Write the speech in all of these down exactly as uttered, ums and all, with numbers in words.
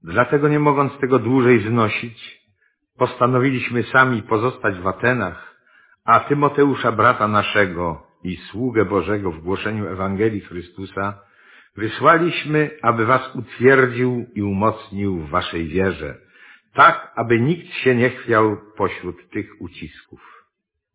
Dlatego, nie mogąc tego dłużej znosić, postanowiliśmy sami pozostać w Atenach, a Tymoteusza, brata naszego i sługę Bożego w głoszeniu Ewangelii Chrystusa, wysłaliśmy, aby was utwierdził i umocnił w waszej wierze, tak, aby nikt się nie chwiał pośród tych ucisków.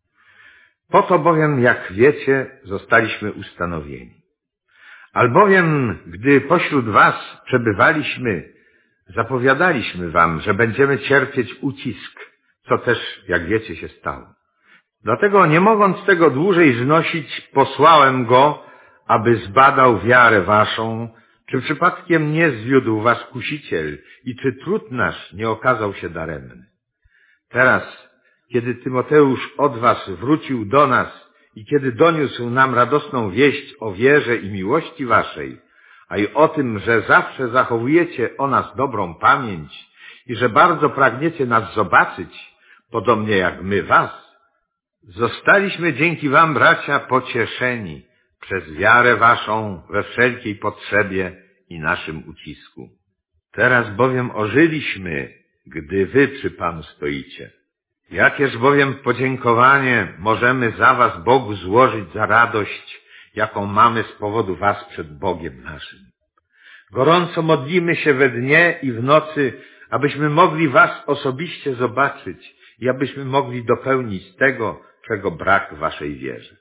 Po to bowiem, jak wiecie, zostaliśmy ustanowieni. Albowiem, gdy pośród was przebywaliśmy, zapowiadaliśmy wam, że będziemy cierpieć ucisk, co też, jak wiecie, się stało. Dlatego, nie mogąc tego dłużej znosić, posłałem go, aby zbadał wiarę waszą, czy przypadkiem nie zwiódł was kusiciel i czy trud nasz nie okazał się daremny. Teraz, kiedy Tymoteusz od was wrócił do nas i kiedy doniósł nam radosną wieść o wierze i miłości waszej, a i o tym, że zawsze zachowujecie o nas dobrą pamięć i że bardzo pragniecie nas zobaczyć, podobnie jak my was, zostaliśmy dzięki wam, bracia, pocieszeni przez wiarę waszą we wszelkiej potrzebie i naszym ucisku. Teraz bowiem ożyliśmy, gdy wy przy Panu stoicie. Jakież bowiem podziękowanie możemy za was Bogu złożyć za radość, jaką mamy z powodu was przed Bogiem naszym. Gorąco modlimy się we dnie i w nocy, abyśmy mogli was osobiście zobaczyć i abyśmy mogli dopełnić tego, czego brak w waszej wierze.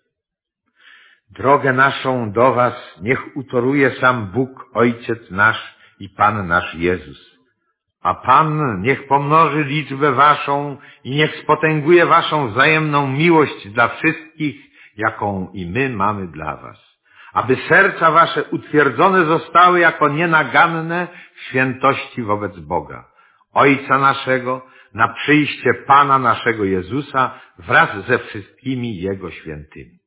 Drogę naszą do was niech utoruje sam Bóg, Ojciec nasz i Pan nasz Jezus. A Pan niech pomnoży liczbę waszą i niech spotęguje waszą wzajemną miłość dla wszystkich, jaką i my mamy dla was. Aby serca wasze utwierdzone zostały jako nienaganne w świętości wobec Boga, Ojca naszego, na przyjście Pana naszego Jezusa wraz ze wszystkimi Jego świętymi.